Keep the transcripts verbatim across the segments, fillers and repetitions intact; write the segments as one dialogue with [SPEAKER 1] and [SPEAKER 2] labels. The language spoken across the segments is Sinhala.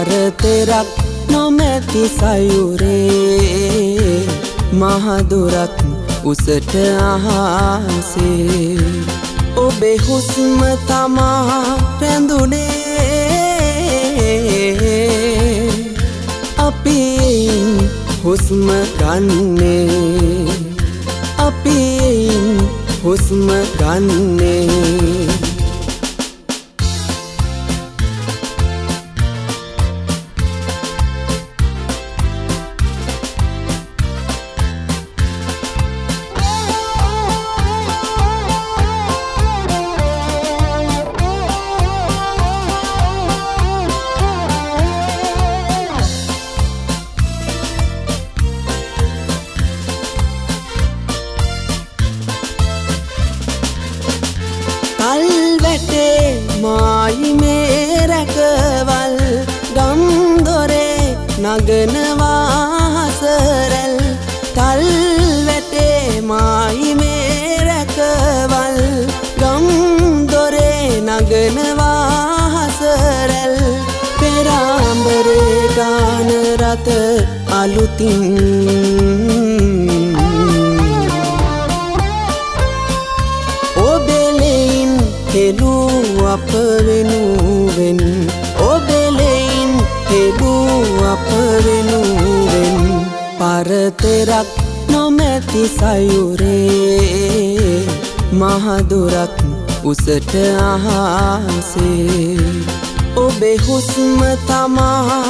[SPEAKER 1] පරතරක් නොමැති සයුරේ මහදුරක් උසට අහසේ ඔබේ හුස්ම තමා රැඳුනේ අපි හුස්ම ගන්නේ අපි හුස්ම ගන්නේ කල්වැටේ මායි මේ රැකවල් ගම් දොරේ නගනවා හසරැල් කල්වැටේ මායි මේ රැකවල් ගම් දොරේ නගනවා හසරැල් පෙරාඹරේ ගාන රත අලුතින් හෙළු අප වෙනුවෙන් ඔබෙලෙයින් හෙළු අප වෙනුවෙන් පරතරක් නොමැති සයුරේ මහදුරක් උසට අහසේ ඔබේ හුස්ම තමා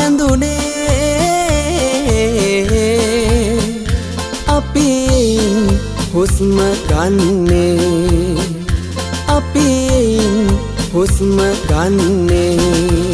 [SPEAKER 1] රැඳුනේ අපි හුස්ම ගන්නේ අපි හුස්ම ගන්නේ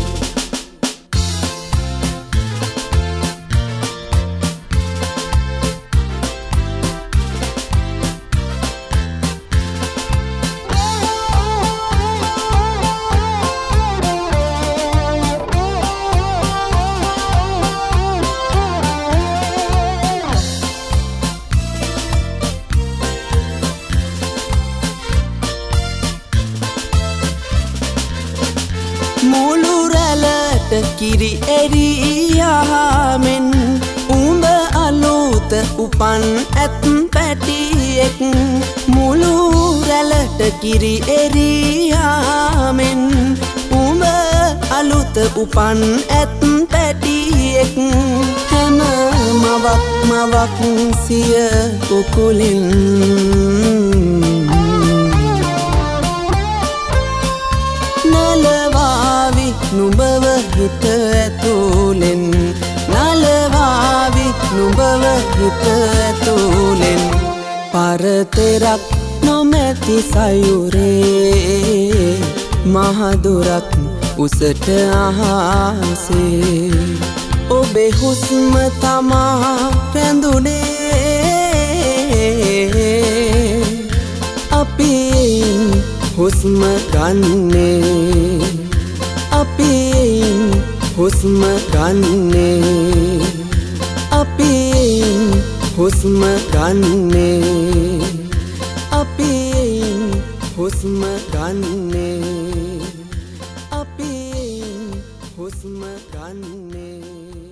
[SPEAKER 1] මුළු රැළට කිරි එරියාමෙන් උඹ අලුත උපන් ඇත් පැටියෙක් මුළු රැළට කිරි එරියාමෙන් උඹ අලුත උපන් ඇත් පැටියෙක් හැම මවක් මවක් සිය කුකුලින් නලවාවි නුඹව හිත ඇතුලෙන් නලවාවි නුඹව හිත ඇතුලෙන් පරතරක් නොමැති සයුරේ මහදුරක් උසට අහසේ ඔබේ හුස්ම තමා රැඳුනේ අපි හුස්ම ගන්නේ අපි හුස්ම ගන්නේ අපි හුස්ම ගන්නේ අපි හුස්ම ගන්නේ අපි හුස්ම ගන්නේ